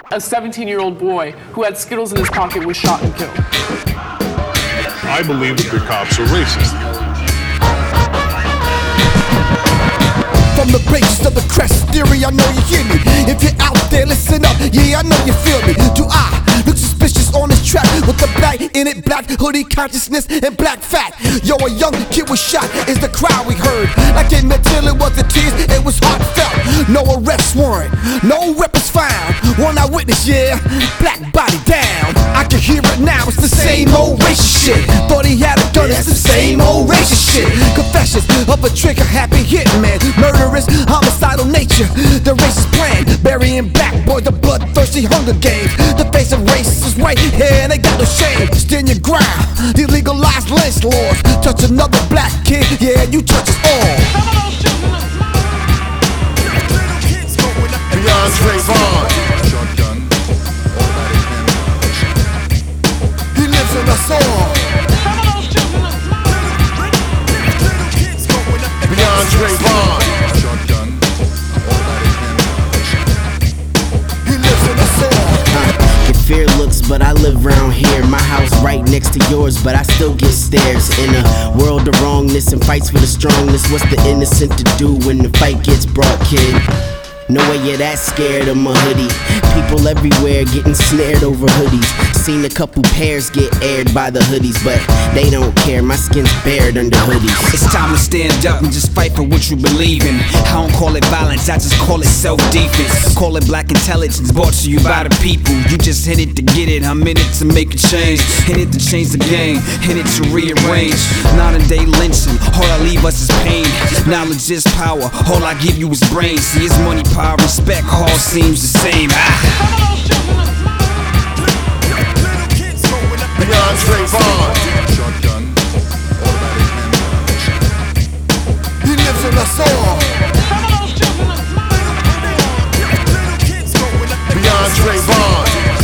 A 17-year-old boy who had Skittles in his pocket was shot and killed. I believe that the cops are racist. From the basis of the crest theory, I know you hear me. If you're out there, listen up, yeah, I know you feel me. Do I look suspicious on this track with the black in it, black hoodie consciousness and black fat? Yo, a young kid was shot, is the crowd we heard. Like Emmett Till, it wasn't tears, it was heartfelt. No arrest warrant, no weapons found. One eyewitness, yeah, black body down. I can hear it now, it's the same old racist shit. Thought he had a gun, it's the same old racist shit. Confessions of a trigger happy hitman, murderous, homicidal nature. The racist plan, burying black boys, the bloodthirsty Hunger Games. The face of race is white hair and they got no shame. Stand your ground, the legalized lynch laws. Touch another black kid, yeah, you touch us all. Beyond Trayvon, he lives in us all. Beyond Trayvon, he lives in us all. Get fear looks, but I live round here. My house right next to yours, but I still get stares. In a world of wrongness and fights for the strongness, what's the innocent to do when the fight gets brought, kid? No way you're that scared of my hoodie. People everywhere getting snared over hoodies. Seen a couple pairs get aired by the hoodies, but they don't care, my skin's bared under hoodies. It's time to stand up and just fight for what you believe in. I don't call it violence, I just call it self-defense. Call it black intelligence brought to you by the people. You just hit it to get it, I'm in it to make a change. In it to change the game, in it to rearrange. Modern day lynching, all I leave us is pain. Knowledge is power, all I give you is brains. See, it's money, power, respect, all seems the same. Beyond Trayvon, he lives in us all. Beyond Trayvon,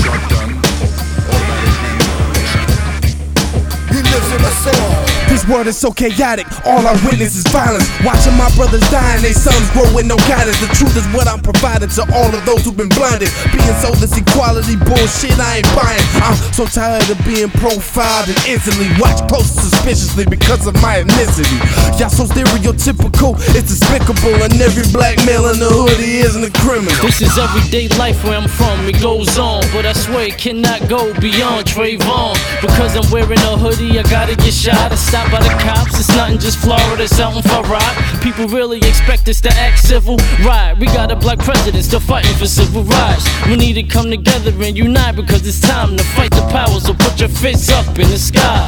he lives in us all. This world is so chaotic, all I witness is violence. Watching my brothers die and they sons grow with no guidance. The truth is what I'm providing to all of those who've been blinded. Being sold this equality bullshit, I ain't buying. I'm so tired of being profiled and instantly watched close suspiciously because of my ethnicity. Y'all so stereotypical, it's despicable, and every black male in the hoodie isn't a criminal. This is everyday life where I'm from, it goes on, but I swear it cannot go beyond Trayvon. Because I'm wearing a hoodie, I gotta get shot. I stop by the cops, it's nothing, just Florida, it's something for rock. People really expect us to act civil, right? We got a black president still fighting for civil rights. We need to come together and unite because it's time to fight the power. So put your fists up in the sky.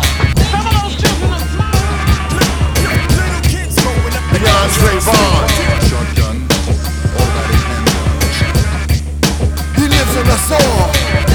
Beyond Trayvon, he lives in us all.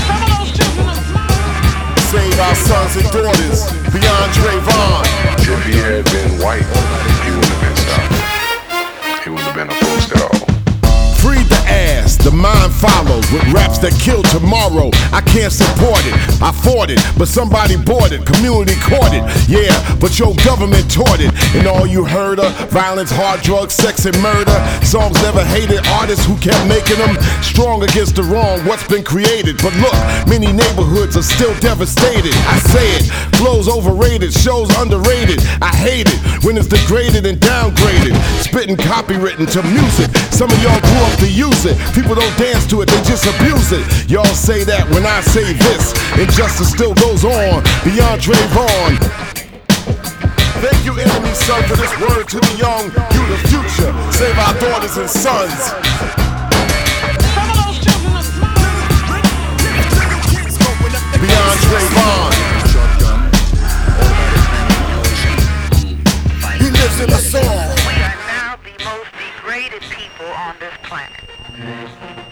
Save our sons and daughters. Beyond Trayvon. If he had been white, he wouldn't have been stopped. He wouldn't have been opposed at all. Freed the ass, the mind follows with raps that kill tomorrow. I can't support it, I fought it, but somebody bought it, community caught it. Yeah, but your government taught it. And all you heard of violence, hard drugs, sex and murder. Songs never hated artists who kept making them. Strong against the wrong, what's been created. But look, many neighborhoods are still devastated. I say it, flows overrated, shows underrated. I hate it when it's degraded and downgraded. Spitting copywritten to music. Some of y'all grew up to use it. People don't dance to it, they just abuse it. Y'all say that when I say this. Injustice still goes on beyond Trayvon. Thank you, enemy son, for this word to the young. You the future, save our daughters and sons. Beyond Trayvon, he lives in us all. We are now the most degraded people on this planet.